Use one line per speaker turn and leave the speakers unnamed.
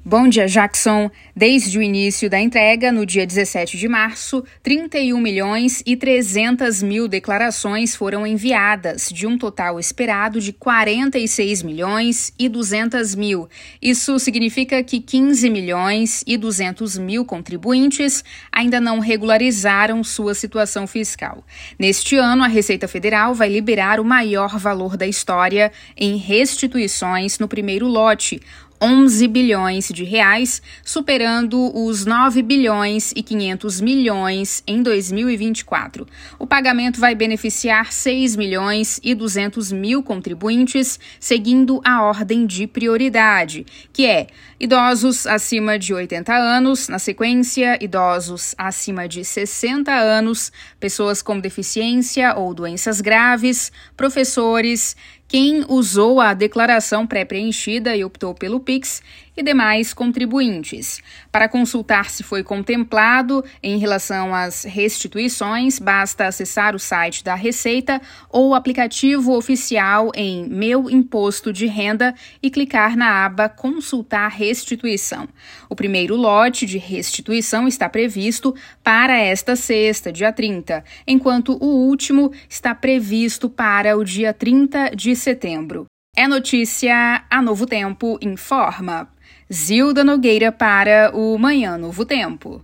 Bom dia, Jackson. Desde o início da entrega, no dia 17 de março, 31.300.000 declarações foram enviadas, de um total esperado de 46.200.000. Isso significa que 15.200.000 contribuintes ainda não regularizaram sua situação fiscal. Neste ano, a Receita Federal vai liberar o maior valor da história em restituições no primeiro lote, 11 bilhões de reais, superando os 9 bilhões e 500 milhões em 2024. O pagamento vai beneficiar 6.200.000 contribuintes, seguindo a ordem de prioridade, que é idosos acima de 80 anos, na sequência, idosos acima de 60 anos, pessoas com deficiência ou doenças graves, professores, quem usou a declaração pré-preenchida e optou pelo Pix e demais contribuintes. Para consultar se foi contemplado em relação às restituições, basta acessar o site da Receita ou o aplicativo oficial em Meu Imposto de Renda e clicar na aba Consultar Restituição. O primeiro lote de restituição está previsto para esta sexta, dia 30, enquanto o último está previsto para o dia 30 de setembro. É notícia, a Novo Tempo informa. Zilda Nogueira para o Manhã Novo Tempo.